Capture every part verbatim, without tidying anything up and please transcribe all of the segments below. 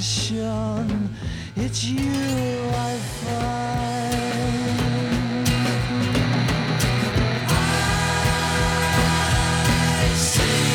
shone, it's you I find. I see.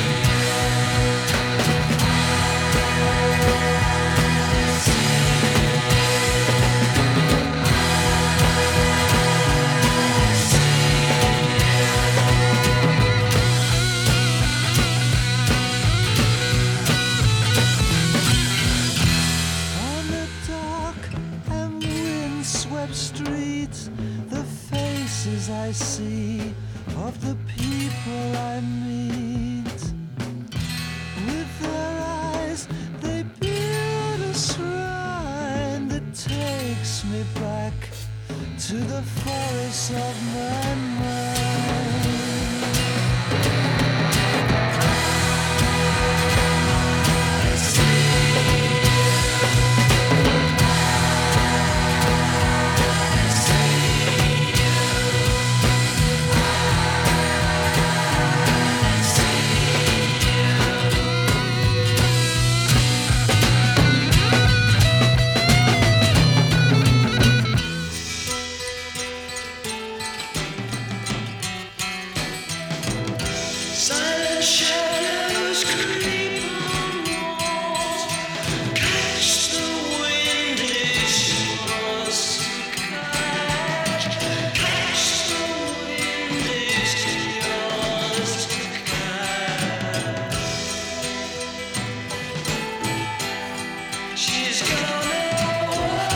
Streets, the faces I see of the people I meet. With their eyes they build a shrine that takes me back to the forest of my mind. Silent shadows creep on walls, catch the wind, it's yours to catch. Catch the wind, it's yours to catch. She's gone away.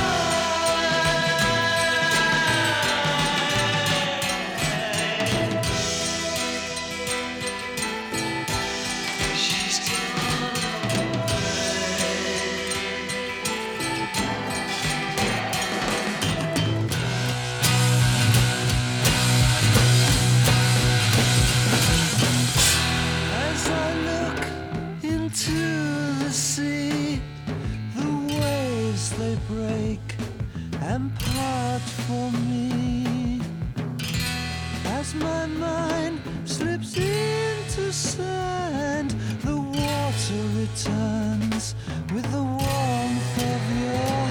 To the sea, the waves they break and part for me. As my mind slips into sand, the water returns with the warmth of your